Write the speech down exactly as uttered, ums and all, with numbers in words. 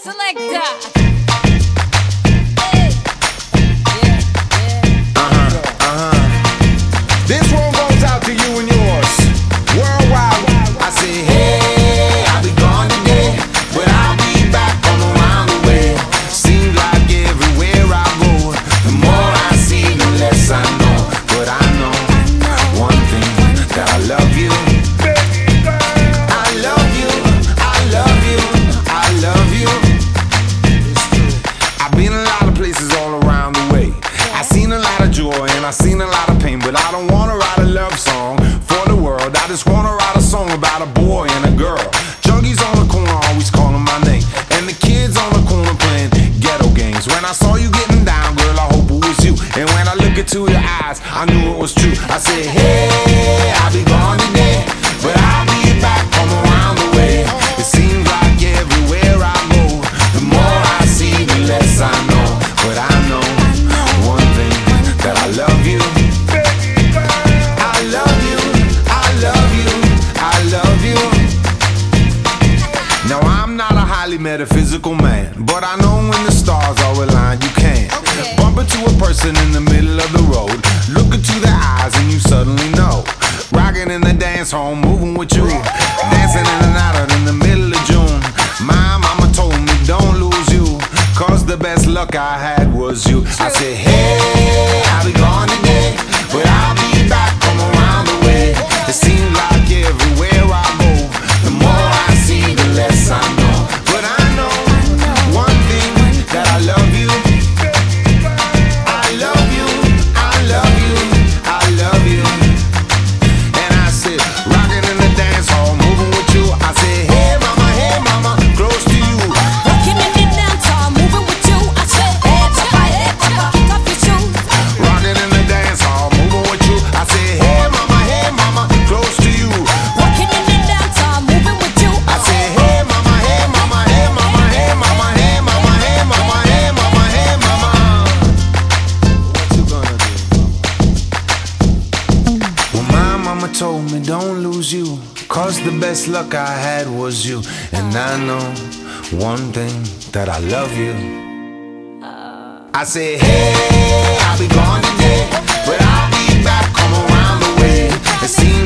Selector. This one goes out to you and yours. Worldwide. I say, hey, I'll be gone today, but I'll be back from around the way. Seems like everywhere I go, the more I see, the less I know. But I know one thing, that I love you. I love you, I love you, I love you. I've been a lot of places all around the way. I seen a lot of joy and I seen a lot of pain, but I don't wanna write a love song for the world. I just wanna write a song about a boy and a girl. Junkies on the corner always calling my name, and the kids on the corner playing ghetto games. When I saw you getting down, girl, I hope it was you. And when I look into your eyes, I knew it was true. I said, hey, I'll be gone today, but I'll be back from around the way. It seems like everywhere I go, the more I see, the less I know. But I know one thing, that I love you. I love you, I love you, I love you. Now I'm not a highly metaphysical man, but I know when the stars are aligned, you can Okay. bump into a person in the middle of the road, look into their eyes and you suddenly know. Rocking in the dance hall, moving with you, dancing in and out of in the middle of June. My mama told me don't lose you, cause the best luck I had was you. I said, hey, I'll be gone today, but I'll be back from around the way. It seems like everywhere I go, the more I see, the less I know. But I know one thing, that I love you. I love you, I love you, I love you. And I said, rocking in the dance hall, moving with you. I said, hey mama, hey mama, close to you. Rocking in the dance hall, moving with you. I said, hey papa, hey papa, kick off your shoes. Rocking in the dance hall, moving with you. I said, hey mama, hey mama, close to you. Rocking in the dance hall, moving with you. I said, hey mama, hey mama, hey mama, hey mama, hey mama, hey mama, hey mama, hey mama. What you gonna do? Well, my mama told me don't lose you, cause the best luck I had was you. And I know one thing, that I love you. I said, hey, I'll be gone today, but I'll be back, come around the way. It seems